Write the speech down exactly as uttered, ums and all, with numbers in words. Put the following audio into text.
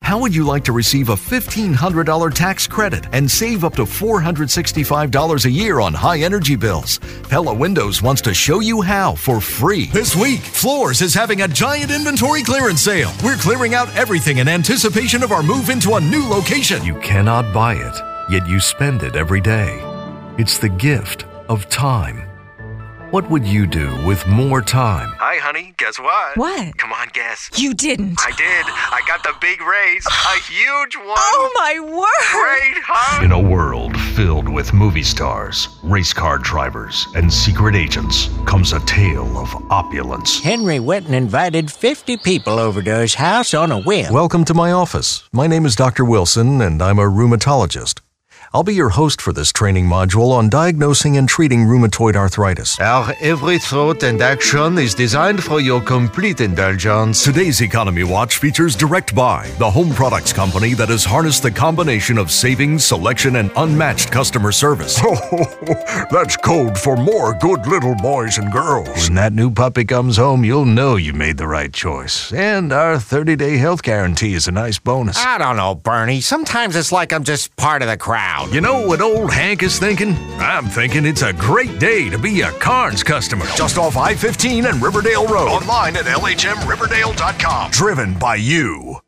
How would you like to receive a fifteen hundred dollars tax credit and save up to four hundred sixty-five dollars a year on high energy bills? Pella Windows wants to show you how for free. This week, Floors is having a giant inventory clearance sale. We're clearing out everything in anticipation of our move into a new location. You cannot buy it, yet you spend it every day. It's the gift of time. What would you do with more time? Hi, honey. Guess what? What? Come on, guess. You didn't. I did. I got the big raise. A huge one. Oh, my word. Great, huh? In a world filled with movie stars, race car drivers, and secret agents comes a tale of opulence. Henry Wetton invited fifty people over to his house on a whim. Welcome to my office. My name is Doctor Wilson, and I'm a rheumatologist. I'll be your host for this training module on diagnosing and treating rheumatoid arthritis. Our every thought and action is designed for your complete indulgence. Today's Economy Watch features Direct Buy, the home products company that has harnessed the combination of savings, selection, and unmatched customer service. Oh, that's code for more good little boys and girls. When that new puppy comes home, you'll know you made the right choice. And our thirty-day health guarantee is a nice bonus. I don't know, Bernie. Sometimes it's like I'm just part of the crowd. You know what old Hank is thinking? I'm thinking it's a great day to be a Carnes customer. Just off I fifteen and Riverdale Road. Online at L H M Riverdale dot com. Driven by you.